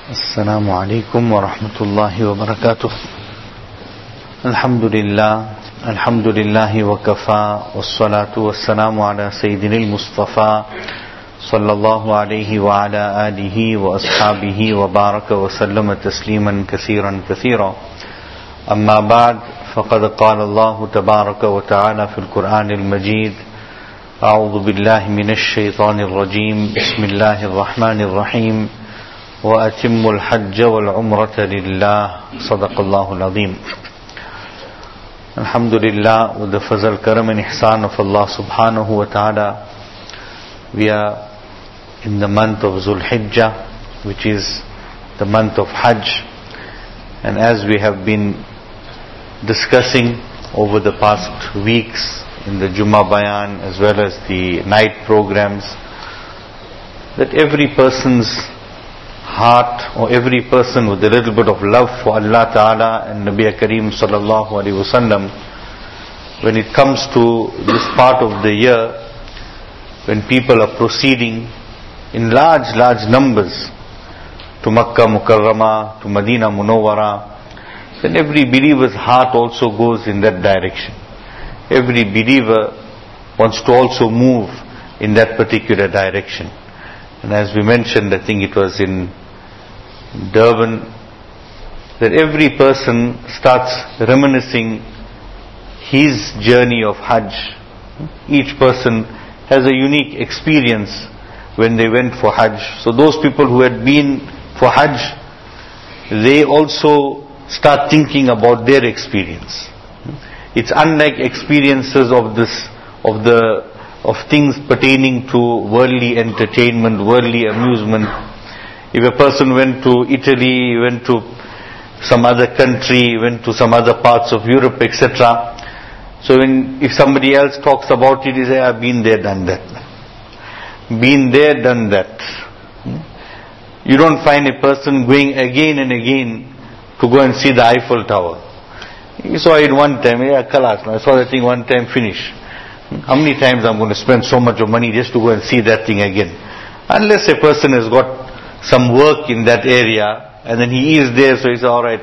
السلام عليكم ورحمة الله وبركاته. الحمد لله وكفى والصلاة والسلام على سيدنا المصطفى صلى الله عليه وعلى آله وأصحابه وبارك وسلم تسليما كثيرا كثيرا. أما بعد، فقد قال الله تبارك وتعالى في القرآن المجيد: أعوذ بالله من الشيطان الرجيم، بسم الله الرحمن الرحيم، وأتموا الحج والعمرة لله. صدق الله العظيم. Alhamdulillah, with the fazal, karam and ihsan of Allah subhanahu wa ta'ala, we are in the month of Zul Hijjah, which is the month of Hajj. And as we have been discussing over the past weeks in the Jummah Bayan as well as the night programs, that every person's heart, or every person with a little bit of love for Allah Ta'ala and Nabi Kareem Sallallahu Alaihi Wasallam, when it comes to this part of the year, when people are proceeding in large numbers to Makkah Mukarramah, to Medina Munawwara, then every believer's heart also goes in that direction. Every believer wants to also move in that particular direction. And as we mentioned, I think it was in Durban, that every person starts reminiscing his journey of Hajj. Each person has a unique experience when they went for Hajj. So those people who had been for Hajj, they also start thinking about their experience. It's unlike experiences of things pertaining to worldly entertainment, worldly amusement. If a person went to Italy, went to some other country, went to some other parts of Europe, etc. So if somebody else talks about it, he says, I've been there, done that. Been there, done that. You don't find a person going again and again to go and see the Eiffel Tower. You saw it one time, I saw that thing one time, finish. How many times I'm going to spend so much of money just to go and see that thing again? Unless a person has got some work in that area and then he is there, so he says, alright,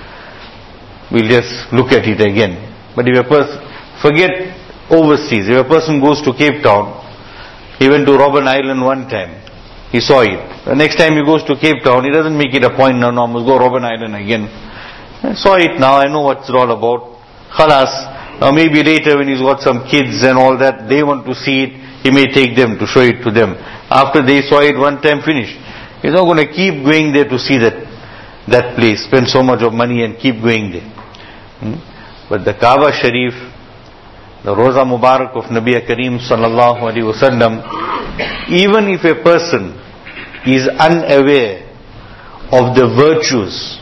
we'll just look at it again. But if a person, forget overseas, if a person goes to Cape Town, he went to Robben Island one time, he saw it. The next time he goes to Cape Town, he doesn't make it a point, no, I must go Robben Island again. I saw it now, I know what it's all about. Khalas. Now maybe later when he's got some kids and all that, they want to see it, he may take them to show it to them. After they saw it one time, finish. He's not going to keep going there to see that place, spend so much of money and keep going there. But the Kaaba Sharif, the Roza Mubarak of Nabi Kareem Sallallahu Alaihi Wasallam, even if a person is unaware of the virtues,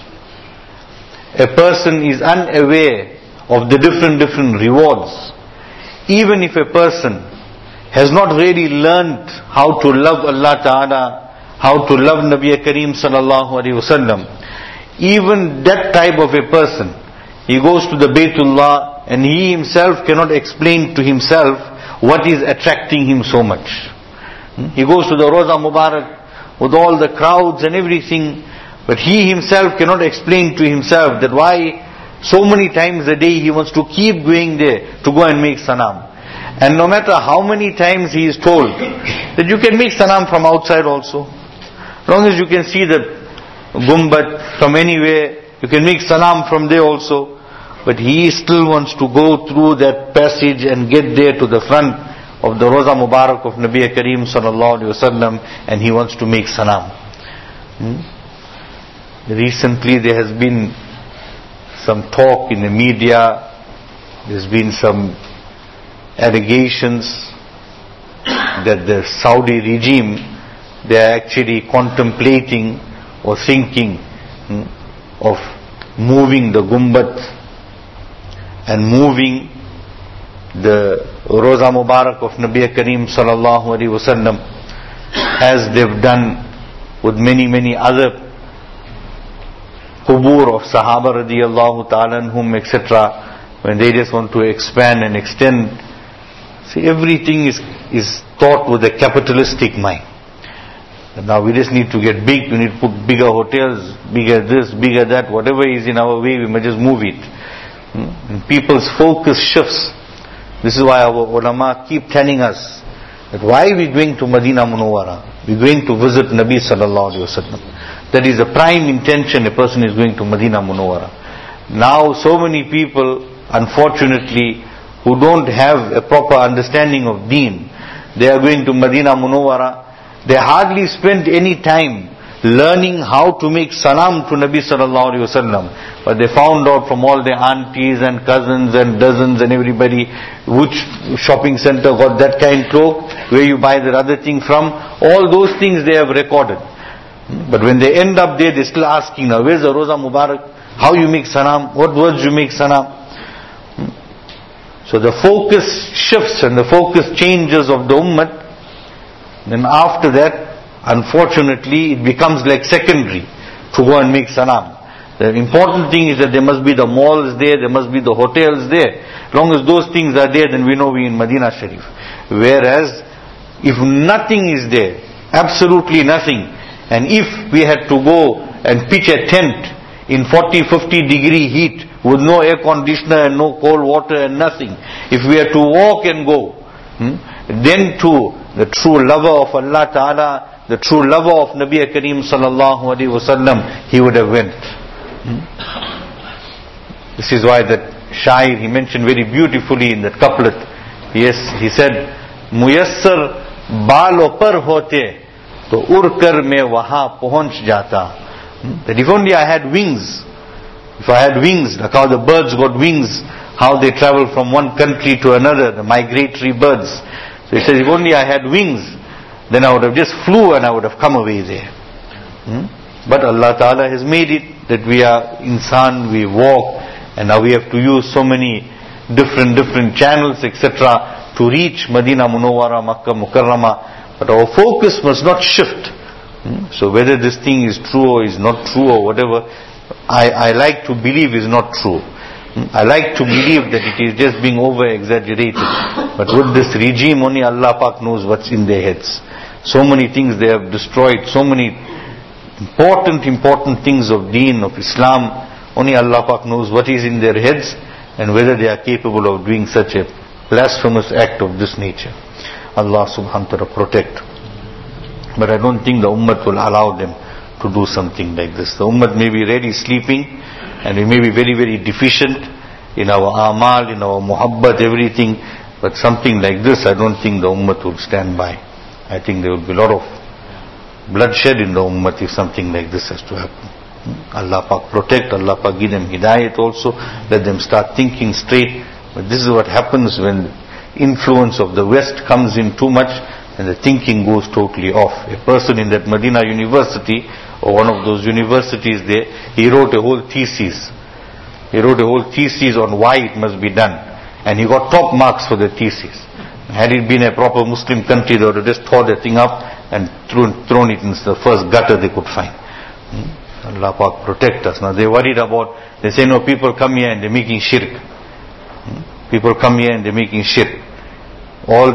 a person is unaware of the different rewards, even if a person has not really learned how to love Allah Ta'ala, how to love Nabi Kareem Sallallahu Alaihi Wasallam, even that type of a person, he goes to the Baytullah and he himself cannot explain to himself what is attracting him so much. He goes to the Roza Mubarak with all the crowds and everything, but he himself cannot explain to himself that why so many times a day he wants to keep going there to go and make salam. And no matter how many times he is told that you can make salam from outside also, as long as you can see the Gumbat from anywhere, you can make salam from there also. But he still wants to go through that passage and get there to the front of the Roza Mubarak of Nabi Kareem Sallallahu Alaihi Wasallam, and he wants to make salam. Recently there has been some talk in the media, there's been some allegations that the Saudi regime, they are actually contemplating or thinking of moving the Gumbat and moving the Roza Mubarak of Nabi Kareem Sallallahu Alaihi Wasallam, as they've done with many other Qubur of Sahaba radiyallahu ta'ala anhum, etc., when they just want to expand and extend. See, everything is thought with a capitalistic mind. Now we just need to get big, we need to put bigger hotels, bigger this, bigger that, whatever is in our way, we may just move it. And people's focus shifts. This is why our ulama keep telling us that why are we going to Madinah Munawwara? We're going to visit Nabi sallallahu alaihi wasallam. That is the prime intention, a person is going to Madinah Munawwara. Now so many people, unfortunately, who don't have a proper understanding of deen, they are going to Madinah Munawwara. They hardly spend any time learning how to make salam to Nabi sallallahu alaihi wasallam. But they found out from all their aunties and cousins and dozens and everybody which shopping center got that kind cloak, where you buy that other thing from. All those things they have recorded. But when they end up there, they're still asking, now where's the Roza Mubarak? How you make salam? What words you make salam? So the focus shifts and the focus changes of the ummah. Then after that, unfortunately, it becomes like secondary to go and make salam. The important thing is that there must be the malls there must be the hotels there. As long as those things are there, then we know we're in Madinah Sharif. Whereas, if nothing is there, absolutely nothing, and if we had to go and pitch a tent in 40-50 degree heat with no air conditioner and no cold water and nothing, if we had to walk and go, then too, the true lover of Allah Ta'ala, the true lover of Nabi Kareem Sallallahu Alaihi Wasallam, he would have went. This is why that Shair, he mentioned very beautifully in that couplet. Yes, he said, Muyassar baalo par hote, to urkar mein waha pahunch jata. That if only I had wings, if I had wings, like how the birds got wings, how they travel from one country to another, the migratory birds. So he says, if only I had wings, then I would have just flew and I would have come away there. But Allah Ta'ala has made it that we are insan, we walk, and now we have to use so many different channels, etc., to reach Madinah Munawwara, Makkah Mukarramah. But our focus must not shift. So whether this thing is true or is not true or whatever, I like to believe is not true. I like to believe that it is just being over-exaggerated. But with this regime, only Allah Pak knows what's in their heads. So many things they have destroyed, so many important things of deen, of Islam. Only Allah Pak knows what is in their heads and whether they are capable of doing such a blasphemous act of this nature. Allah subhanahu wa ta'ala protect. But I don't think the ummah will allow them to do something like this. The ummah may be really sleeping, and we may be very deficient in our amal, in our muhabbat, everything. But something like this, I don't think the ummah will stand by. I think there will be a lot of bloodshed in the ummah if something like this has to happen. Allah Pak protect, Allah Pak give them hidayat also, let them start thinking straight. But this is what happens when influence of the West comes in too much and the thinking goes totally off. A person in that Madinah University, or one of those universities there, he wrote a whole thesis. He wrote a whole thesis on why it must be done. And he got top marks for the thesis. Had it been a proper Muslim country, they would have just tore the thing up and thrown it into the first gutter they could find. Allah Pak protect us. Now they're worried about, they say no, people come here and they're making shirk. People come here and they're making shirk. All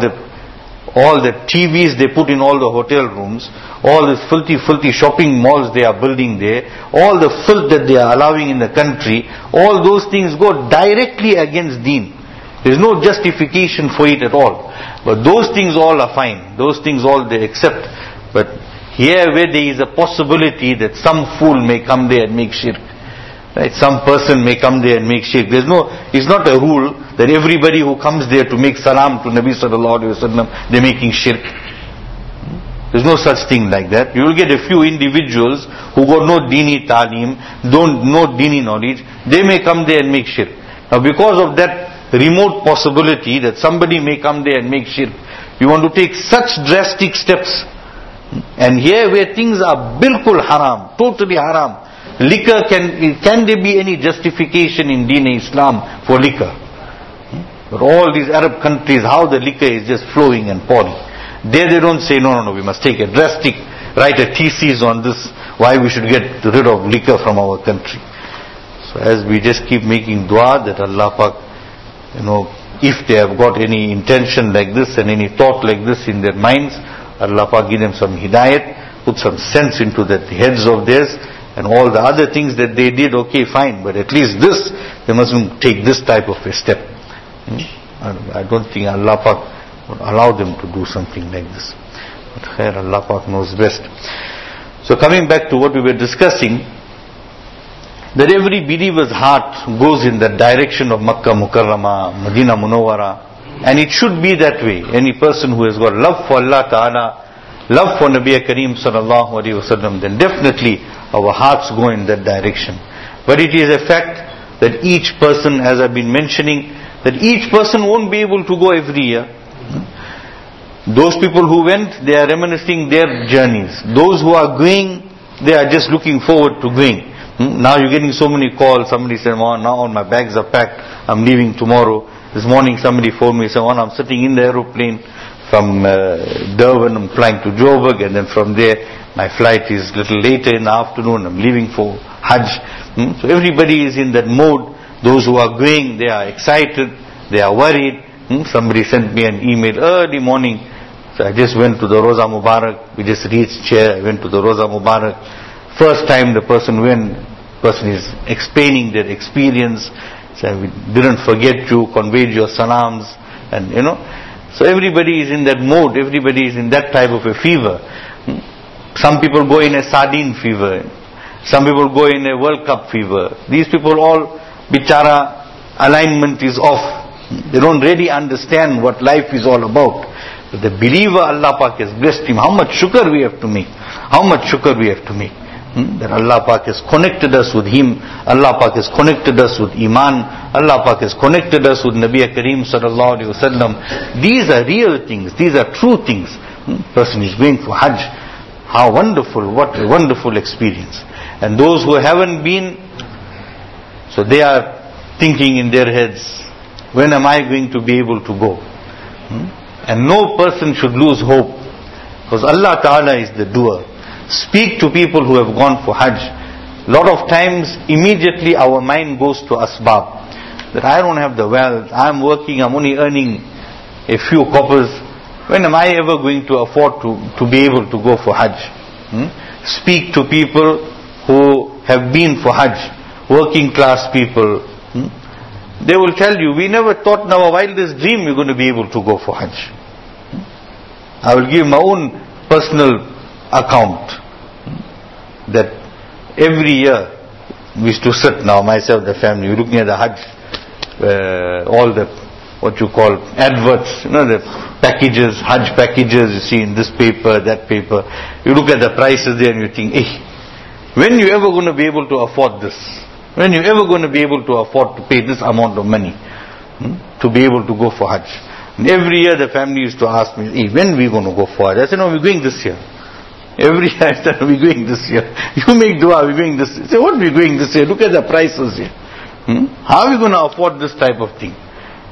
the TVs they put in all the hotel rooms, all the filthy shopping malls they are building there, all the filth that they are allowing in the country, all those things go directly against deen. There is no justification for it at all. But those things all are fine. Those things all they accept. But here where there is a possibility that some fool may come there and make shirk, right? Some person may come there and make shirk. It's not a rule that everybody who comes there to make salam to Nabi sallallahu alaihi wasallam, they're making shirk. There's no such thing like that. You will get a few individuals who got no dini talim, don't know dini knowledge, they may come there and make shirk. Now because of that remote possibility that somebody may come there and make shirk, you want to take such drastic steps. And here where things are bilkul haram, totally haram, liquor, can there be any justification in Deen Islam for liquor? But all these Arab countries, how the liquor is just flowing and pouring. There they don't say, no, we must take a drastic, write a thesis on this, why we should get rid of liquor from our country. So as we just keep making dua that Allah Pak, if they have got any intention like this and any thought like this in their minds, Allah Pak give them some hidayat. put some sense into the heads of theirs, and all the other things that they did, okay, fine, but at least this, they mustn't take this type of a step. I don't think Allah Pak would allow them to do something like this. But khair, Allah Pak knows best. So coming back to what we were discussing, that every believer's heart goes in the direction of Makkah Mukarramah, Medina Munawwara, and it should be that way. Any person who has got love for Allah Ta'ala, love for Nabi Kareem Sallallahu Alaihi Wasallam, then definitely our hearts go in that direction. But it is a fact that each person, as I've been mentioning, that each person won't be able to go every year. Those people who went, they are reminiscing their journeys. Those who are going, they are just looking forward to going. Now you're getting so many calls. Somebody said, oh, now all my bags are packed, I'm leaving tomorrow. This morning somebody phoned me and said, oh, I'm sitting in the aeroplane from Durban, I'm flying to Joburg, and then from there my flight is a little later in the afternoon, I'm leaving for Hajj. So everybody is in that mode. Those who are going, they are excited, they are worried. Somebody sent me an email early morning. So I just went to the Roza Mubarak. We just reached here. I went to the Roza Mubarak. First time the person went, person is explaining their experience. So we didn't forget you, conveyed your salams, and So everybody is in that mode. Everybody is in that type of a fever. Some people go in a sardine fever. Some people go in a World Cup fever. These people all, bichara, alignment is off. They don't really understand what life is all about. But the believer, Allah Pak has blessed him. How much shukr we have to make. How much shukr we have to make. That Allah Pak has connected us with Him. Allah Pak has connected us with Iman. Allah Pak has connected us with Nabi Kareem Sallallahu Alaihi Wasallam. These are real things. These are true things. Person is going for Hajj. How wonderful. What a wonderful experience. And those who haven't been, so they are thinking in their heads, when am I going to be able to go? And no person should lose hope. Because Allah Ta'ala is the doer. Speak to people who have gone for Hajj. A lot of times, immediately our mind goes to asbab. That I don't have the wealth, I'm working, I'm only earning a few coppers. When am I ever going to afford to be able to go for Hajj? Speak to people who have been for Hajj, working class people. They will tell you, we never thought in our wildest dream we're going to be able to go for Hajj. I will give my own personal account that every year we used to sit now, myself, the family, we're looking at the Hajj, all the, what you call, adverts, the packages, Hajj packages you see in this paper, that paper. You look at the prices there and you think, when you ever going to be able to afford this? When you ever going to be able to afford to pay this amount of money to be able to go for Hajj? And every year the family used to ask me, when are we going to go for Hajj? I said, no, we're going this year. Every year I said, we're going this year. You make dua, we're going this year. I say, what are we going this year? Look at the prices here. How are we going to afford this type of thing?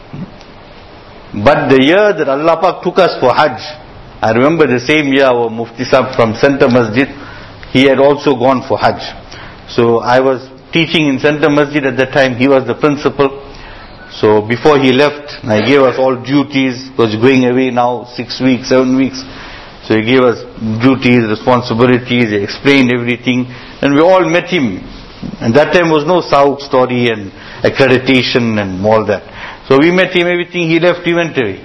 But the year that Allah Pak took us for Hajj, I remember the same year our Mufti Sahib from Center Masjid, he had also gone for Hajj. So I was teaching in Center Masjid at that time. He was the principal. So before he left, he gave us all duties. He was going away now 6 weeks, 7 weeks. So he gave us duties, responsibilities, he explained everything, and we all met him. And that time was no Sauk story and accreditation and all that. So we met him, everything, he left, he went away.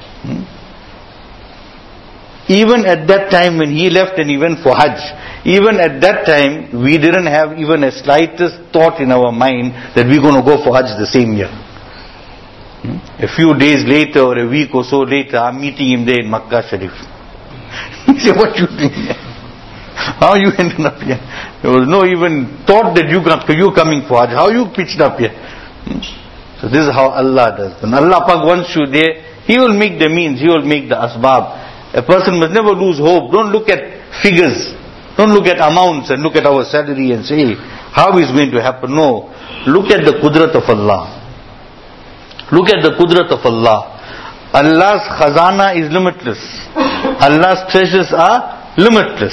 Even at that time when he left and he went for Hajj, even at that time, we didn't have even a slightest thought in our mind that we're going to go for Hajj the same year. A few days later or a week or so later, I'm meeting him there in Makkah Sharif. He said, what you doing here? How you ended up here? There was no even thought that you coming for Hajj. How you pitched up here? So this is how Allah does. When Allah Pak wants you there, He will make the means, He will make the asbab. A person must never lose hope. Don't look at figures. Don't look at amounts and look at our salary and say, how is going to happen? No. Look at the qudrat of Allah. Look at the qudrat of Allah. Allah's khazana is limitless. Allah's treasures are limitless.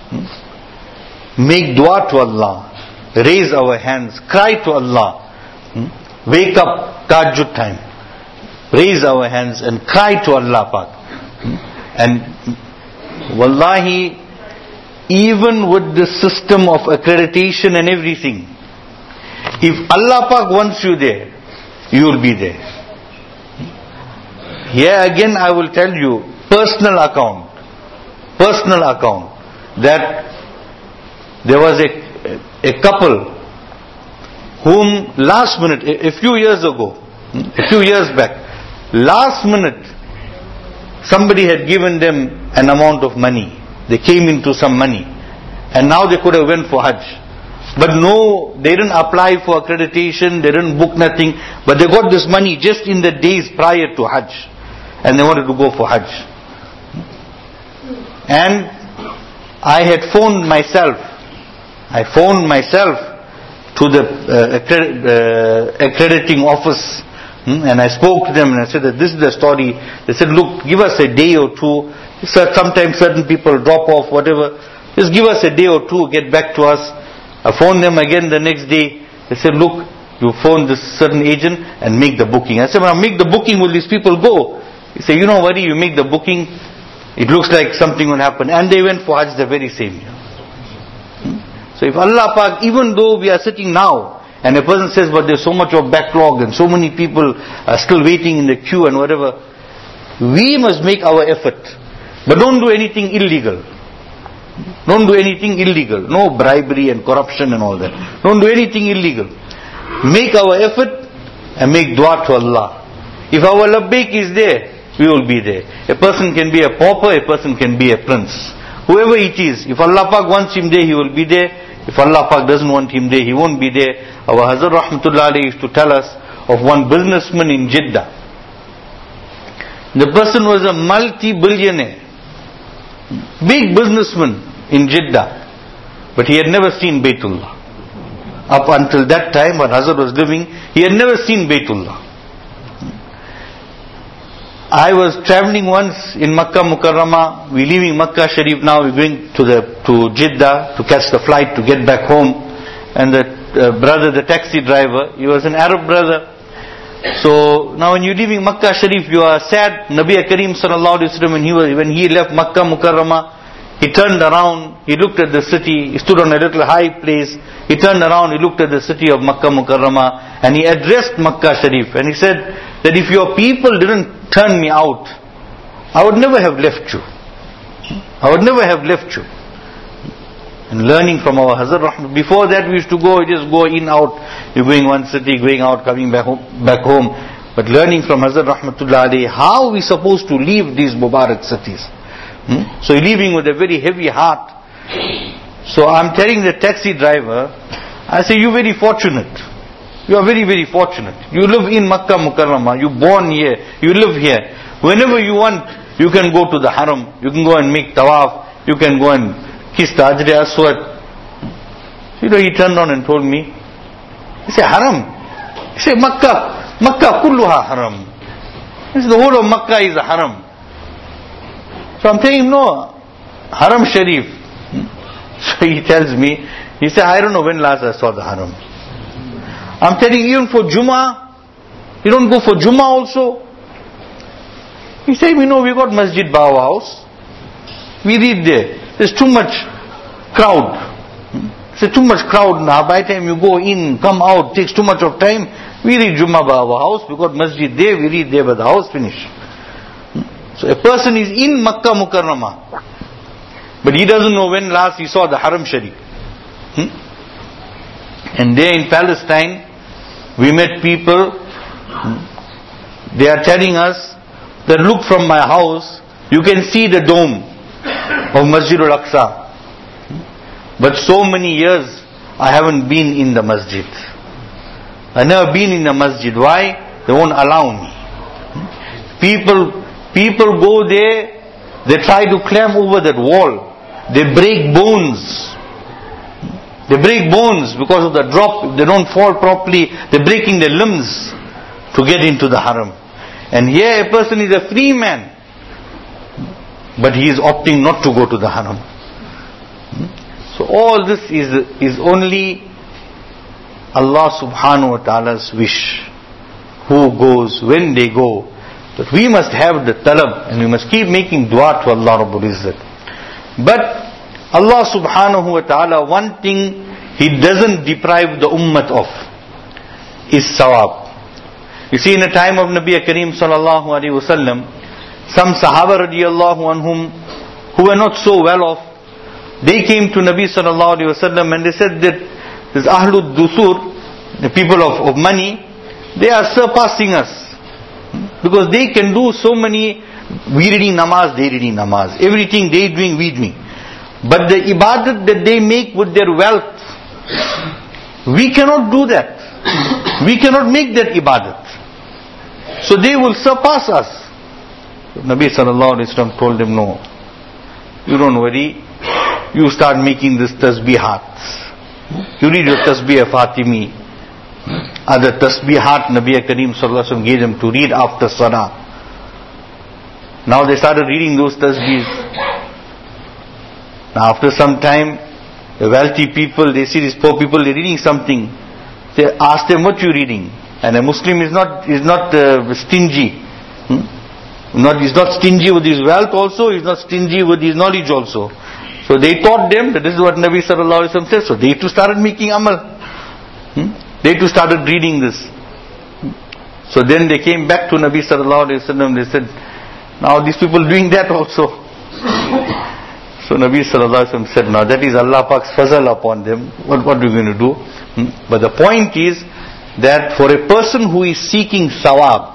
Make dua to Allah. Raise our hands. Cry to Allah. Wake up, tahajjud time. Raise our hands and cry to Allah Pak. And wallahi, even with the system of accreditation and everything, if Allah Pak wants you there, you will be there. Here again I will tell you, personal account, that there was a couple whom last minute, a few years back, last minute, somebody had given them an amount of money. They came into some money, and now they could have went for Hajj. But no, they didn't apply for accreditation, they didn't book nothing, but they got this money just in the days prior to Hajj, and they wanted to go for Hajj. And I had phoned myself to the accrediting office, and I spoke to them and I said that this is the story. They said, look, give us a day or two. Sometimes certain people drop off, whatever. Just give us a day or two, get back to us. I phoned them again the next day. They said, look, you phone this certain agent and make the booking. I said, when I make the booking, will these people go? He said, you don't worry, you make the booking. It looks like something will happen. And they went for Hajj the very same year. So if Allah Pak, even though we are sitting now, and a person says, but there's so much of backlog and so many people are still waiting in the queue and whatever, we must make our effort. But don't do anything illegal. Don't do anything illegal. No bribery and corruption and all that. Don't do anything illegal. Make our effort and make dua to Allah. If our labbaik is there, we will be there. A person can be a pauper, a person can be a prince. Whoever it is, if Allah Pak wants him there, he will be there. If Allah Pak doesn't want him there, he won't be there. Our Hazrat Rahmatullah Alayhi used to tell us of one businessman in Jeddah. The person was a multi-billionaire, big businessman in Jeddah, but he had never seen Baytullah. Up until that time when Hazrat was living, he had never seen Baytullah. I was traveling once in Makkah Mukarramah. We're leaving Makkah Sharif now. We're going to Jeddah to catch the flight to get back home. And the brother, the taxi driver, he was an Arab brother. So now when you're leaving Makkah Sharif, you are sad. Nabi Kareem sallallahu alaihi wasallam, when he left Makkah Mukarramah, he turned around, he looked at the city, he stood on a little high place, he turned around, he looked at the city of Makkah Mukarramah, and he addressed Makkah Sharif, and he said that if your people didn't turn me out, I would never have left you. I would never have left you. And learning from our Hazrat Rahmat, before that we used to go, just go in, out, you're going one city, going out, coming back home. But learning from Hazrat Rahmatullah Alayhi, how we supposed to leave these Mubarak cities. So you're leaving with a very heavy heart. So I'm telling the taxi driver, I say, you're very fortunate. You are very, very fortunate. You live in Makkah Mukarramah, you're born here, you live here. Whenever you want, you can go to the Haram, you can go and make tawaf, you can go and kiss the Hajr Aswad. He turned on and told me, he said, Haram. He said, Makkah kulluha haram. He said, the whole of Makkah is a haram. So I'm telling him, no, Haram Sharif. So he tells me, he said, I don't know when last I saw the Haram. I'm telling you, even for Jummah, you don't go for Jummah also. He said, we got Masjid by our house. We read there. There's too much crowd. There's too much crowd now. By the time you go in, come out, takes too much of time. We read Jummah by our house. We got Masjid there, we read there by the house, finish. So a person is in Makkah Mukarramah, but he doesn't know when last he saw the Haram Sharif. And there in Palestine, we met people, they are telling us that look, from my house, you can see the dome of Masjid al-Aqsa. But so many years, I haven't been in the masjid. I've never been in the masjid. Why? They won't allow me. People go there, they try to climb over that wall. They break bones. They break bones because of the drop. If they don't fall properly, they're breaking their limbs to get into the haram. And here a person is a free man, but he is opting not to go to the haram. So all this is only Allah subhanahu wa ta'ala's wish. Who goes, when they go. But we must have the talab, and we must keep making dua to Allah Rabbul Izzat. But Allah subhanahu wa ta'ala, one thing He doesn't deprive the ummah of is sawab. You see, in the time of Nabi Kareem sallallahu alaihi wasallam, some Sahaba radiyallahu anhum who were not so well off, they came to Nabi sallallahu alaihi wasallam and they said that this Ahlud Dusur, the people of money, they are surpassing us. Because they can do so many, we reading namaz, they reading namaz. Everything they doing, we doing. But the ibadat that they make with their wealth, we cannot do that. We cannot make that ibadat. So they will surpass us. Nabi sallallahu alaihi wasallam told them, no, you don't worry. You start making this tasbihat. You read your tasbih Fatimi. Other tasbihat Nabi Kareem sallallahu alaihi wasallam gave them to read after salah. Now they started reading those tasbihs. Now after some time, the wealthy people, they see these poor people, they're reading something. They ask them, what you reading? And a Muslim is not stingy. He's not stingy with his wealth also, he's not stingy with his knowledge also. So they taught them that this is what Nabi sallallahu alaihi wasallam says. So they too started making amal. They too started reading this. So then they came back to Nabi sallallahu alaihi wasallam. They said, now these people doing that also. So Nabi sallallahu alaihi wasallam said, now that is Allah Pak's fazal upon them. What are we going to do? But the point is that for a person who is seeking sawab,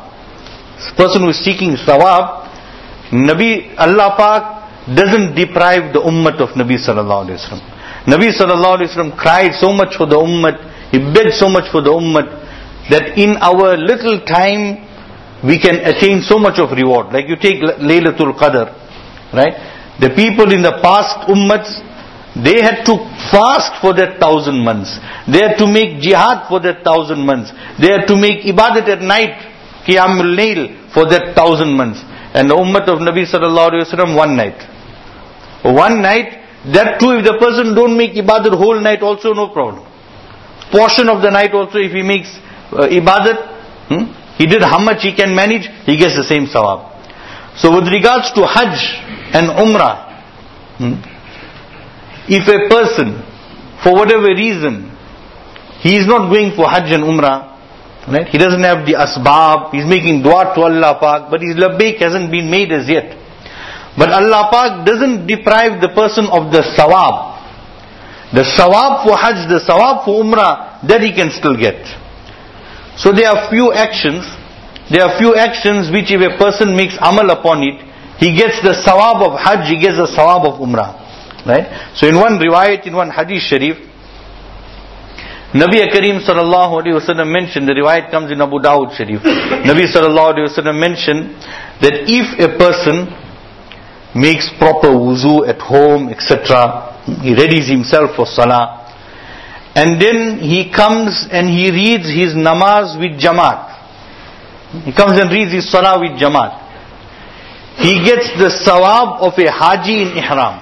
Nabi, Allah Pak doesn't deprive the ummah of Nabi sallallahu alaihi wasallam. Nabi sallallahu alaihi wasallam cried so much for the ummah, he begged so much for the ummah, that in our little time we can attain so much of reward. Like you take Laylatul Qadr, right? The people in the past ummahs, they had to fast for that 1,000 months. They had to make jihad for that 1,000 months. They had to make ibadat at night, Qiyamul Layl, for that 1,000 months. And the ummah of Nabi sallallahu alaihi wasallam, one night. One night, that too if the person don't make ibadat whole night also, no problem. Portion of the night also, if he makes ibadat, he did how much he can manage, he gets the same sawab. So with regards to Hajj and Umrah, if a person, for whatever reason, he is not going for Hajj and Umrah, right? He doesn't have the asbab, he's making dua to Allah Pak, but his labbaik hasn't been made as yet. But Allah Pak doesn't deprive the person of the sawab. The sawab for Hajj, the sawab for Umrah, that he can still get. So there are few actions which if a person makes amal upon it, he gets the sawab of Hajj, he gets the sawab of Umrah. Right? So in one riwayat, in one hadith sharif, Nabi Kareem sallallahu alaihi wasallam mentioned, the riwayat comes in Abu Dawud Sharif. Nabi sallallahu alaihi wasallam mentioned that if a person makes proper wuzu at home, etc., he readies himself for salah, and then he comes and he reads his namaz with jamaat. He comes and reads his salah with jamaat. He gets the sawab of a haji in ihram.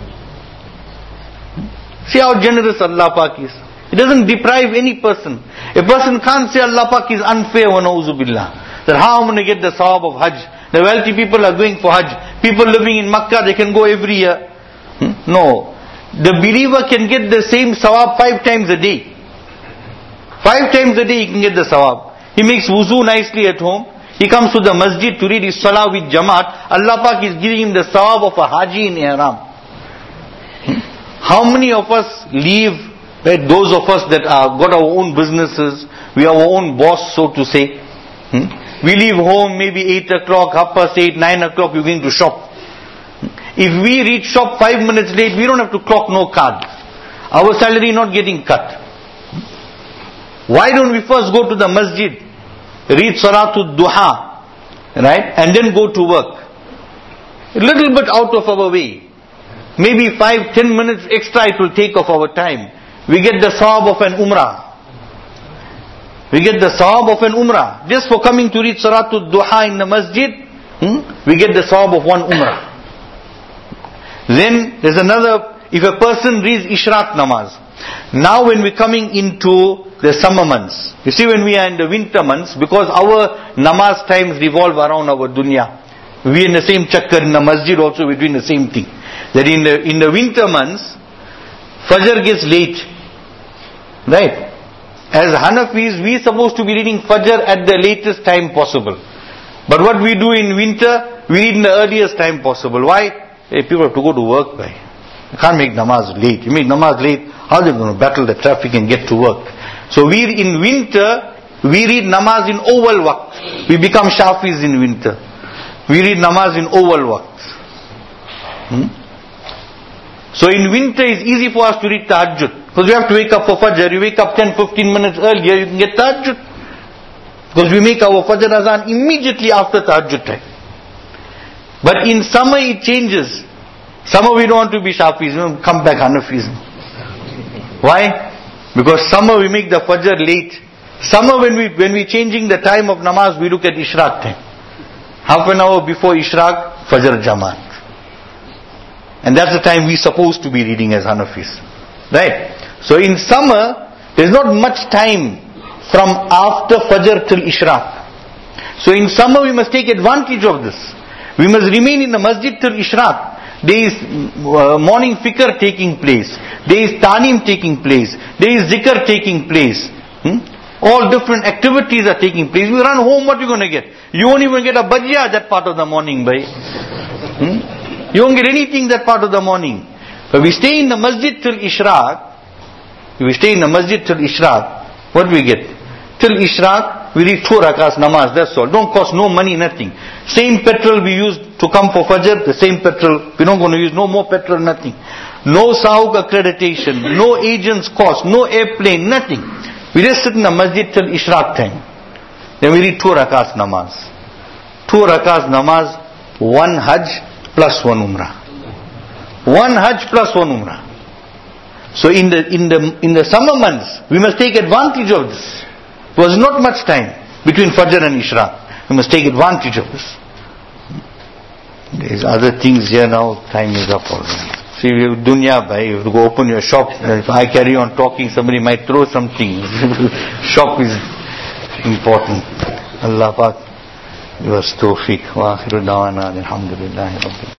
See how generous Allah Pak is. He doesn't deprive any person. A person can't say Allah Pak is unfair, wa na'uzu billah. That how I'm going to get the sawab of Hajj? The wealthy people are going for Hajj. People living in Makkah, they can go every year. No. The believer can get the same sawab 5 times a day. 5 times a day he can get the sawab. He makes wuzu nicely at home. He comes to the masjid to read his salah with jamaat. Allah Pak is giving him the sawab of a haji in ihram. How many of us leave, right, those of us that are got our own businesses, we are our own boss, so to say. We leave home maybe 8 o'clock, 8:30, 9 o'clock, you're going to shop. If we reach shop 5 minutes late, we don't have to clock no card. Our salary not getting cut. Why don't we first go to the masjid, read Salatul Duha, right, and then go to work? A little bit out of our way. Maybe 5-10 minutes extra it will take of our time. We get the sawab of an umrah. We get the sawab of an umrah. Just for coming to read Salatul Duha in the masjid, we get the sawab of one umrah. Then there's another, if a person reads Ishraq namaz. Now when we're coming into the summer months, you see when we are in the winter months, because our namaz times revolve around our dunya. We in the same chakkar in the masjid also, we're doing the same thing. that in the winter months, Fajr gets late. Right? As Hanafis, we are supposed to be reading Fajr at the latest time possible. But what we do in winter, we read in the earliest time possible. Why? Hey, people have to go to work, bhai. You can't make namaz late. You make namaz late, how are they going to battle the traffic and get to work? So in winter, we read namaz in oval waqt. We become Shafis in winter. We read namaz in oval waqt. So in winter it's easy for us to read tahajjud. Because we have to wake up for Fajr. You wake up 10-15 minutes earlier, you can get tahajjud. Because we make our Fajr azan immediately after tahajjud time. But in summer it changes. Summer we don't want to be Shafis, come back Hanafis. Why? Because summer we make the Fajr late. Summer when we changing the time of namaz, we look at Ishraq time. Half an hour before Ishraq, Fajr Jamaat. And that's the time we're supposed to be reading as Hanafis. Right? So in summer, there's not much time from after Fajr till Ishraq. So in summer we must take advantage of this. We must remain in the masjid till Ishraq. There is morning fikr taking place. There is tanim taking place. There is zikr taking place. All different activities are taking place. We run home, what are you going to get? You won't even get a bhajia that part of the morning, bhai. You won't get anything that part of the morning. But we stay in the masjid till Ishraq. What do we get? Till Ishraq, we read 2 rakas namaz, that's all. Don't cost no money, nothing. Same petrol we used to come for Fajr, the same petrol. We're not going to use no more petrol, nothing. No Sahuk accreditation, no agent's cost, no airplane, nothing. We just sit in the masjid till Ishraq time. Then we read 2 rakas namaz. 2 rakas namaz, 1 Hajj plus 1 Umrah. 1 Hajj plus 1 Umrah. So in the summer months, we must take advantage of this. There was not much time between Fajr and Ishraq. We must take advantage of this. There's other things here now, time is up already. See, you have dunya, bhai, you have to go open your shop. If I carry on talking, somebody might throw something. Shop is important. Allah Pak, give us tawfiq. Wa akhiru da'wana, alhamdulillahi rabbil